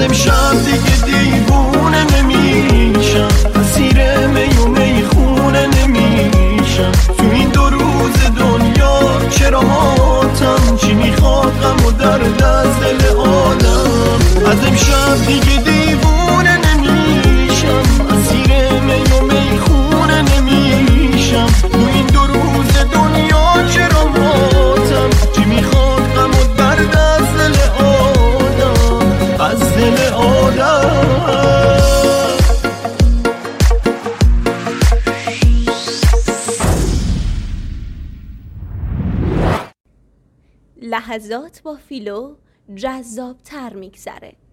امشب دیگه دیوونه نمیشم، اسیر می و میخونه نمیشم. تو این 2 روز دنیا چرا ماتم؟ چی میخواد غم و درد از دل آدم؟ از امشب دیگه دیوونه نمیشم، اسیر می و میخونه نمیشم. تو این 2 روز دنیا چرا ماتم؟ چی میخواد غم و درد از دل آدم؟ از دل آدم. لحظات با فیلو جذاب‌تر میگذره.